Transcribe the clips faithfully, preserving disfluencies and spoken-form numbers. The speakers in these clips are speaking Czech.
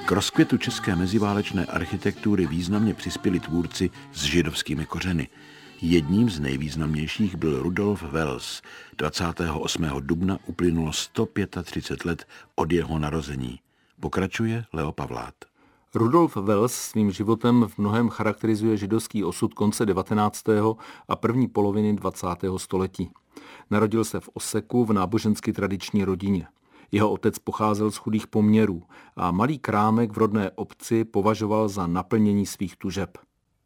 K rozkvětu české meziválečné architektury významně přispěli tvůrci s židovskými kořeny. Jedním z nejvýznamnějších byl Rudolf Welss. dvacátého osmého dubna uplynulo sto třicet pět let od jeho narození. Pokračuje Leo Pavlát. Rudolf Welss svým životem v mnohém charakterizuje židovský osud konce devatenáctého a první poloviny dvacátého století. Narodil se v Oseku v nábožensky tradiční rodině. Jeho otec pocházel z chudých poměrů a malý krámek v rodné obci považoval za naplnění svých tužeb.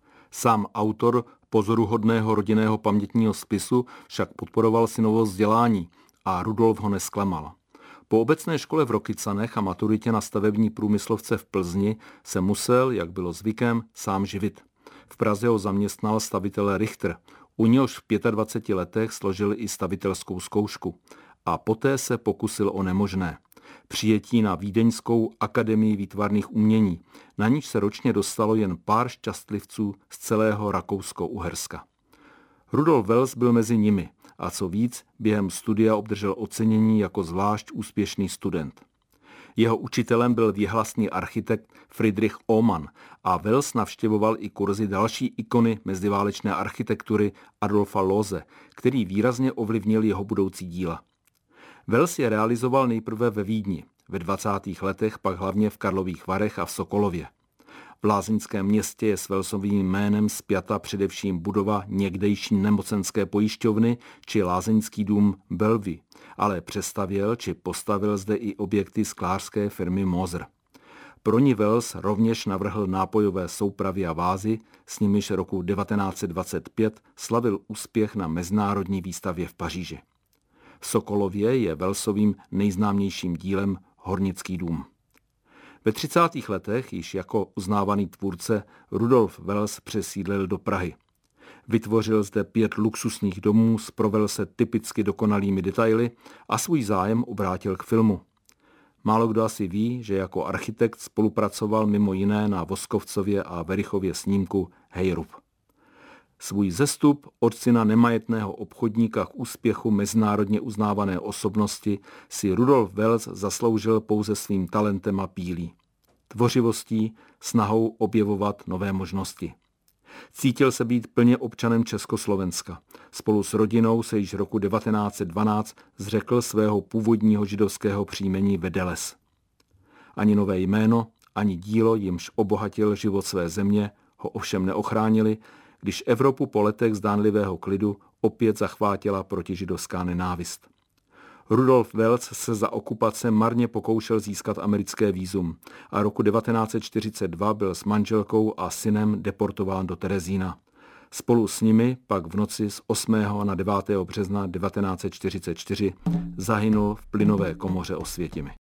Sám autor pozoruhodného rodinného pamětního spisu však podporoval synovo vzdělání a Rudolf ho nesklamal. Po obecné škole v Rokycanech a maturitě na stavební průmyslovce v Plzni se musel, jak bylo zvykem, sám živit. V Praze ho zaměstnal stavitel Richter, u něhož v dvaceti pěti letech složil i stavitelskou zkoušku a poté se pokusil o nemožné. Přijetí na Vídeňskou akademii výtvarných umění, na níž se ročně dostalo jen pár šťastlivců z celého Rakousko-Uherska. Rudolf Welss byl mezi nimi a co víc, během studia obdržel ocenění jako zvlášť úspěšný student. Jeho učitelem byl věhlasný architekt Friedrich Ohmann a Welss navštěvoval i kurzy další ikony meziválečné architektury Adolfa Loose, který výrazně ovlivnil jeho budoucí díla. Welss je realizoval nejprve ve Vídni, ve dvacátých letech pak hlavně v Karlových Varech a v Sokolově. V lázeňském městě je s Wellsovým jménem spjata především budova někdejší nemocenské pojišťovny či lázeňský dům Bellevue, ale přestavěl či postavil zde i objekty sklářské firmy Moser. Pro ní Welss rovněž navrhl nápojové soupravy a vázy, s nimiž roku devatenáct set dvacet pět slavil úspěch na mezinárodní výstavě v Paříži. V Sokolově je Wellsovým nejznámějším dílem Hornický dům. Ve třicátých letech již jako uznávaný tvůrce Rudolf Welss přesídlil do Prahy. Vytvořil zde pět luxusních domů s pro Wellse typicky dokonalými detaily a svůj zájem obrátil k filmu. Málo kdo asi ví, že jako architekt spolupracoval mimo jiné na Voskovcově a Werichově snímku Hejrub. Svůj zestup od syna nemajetného obchodníka k úspěchu mezinárodně uznávané osobnosti si Rudolf Welss zasloužil pouze svým talentem a pílí, tvořivostí, snahou objevovat nové možnosti. Cítil se být plně občanem Československa. Spolu s rodinou se již roku devatenáct set dvanáct zřekl svého původního židovského příjmení Vedeles. Ani nové jméno, ani dílo, jimž obohatil život své země, ho ovšem neochránili, když Evropu po letech zdánlivého klidu opět zachvátila protižidovská nenávist. Rudolf Welss se za okupace marně pokoušel získat americké vízum a roku devatenáct set čtyřicet dva byl s manželkou a synem deportován do Terezína. Spolu s nimi pak v noci z osmého na devátého března devatenáct set čtyřicet čtyři zahynul v plynové komoře Osvětimi.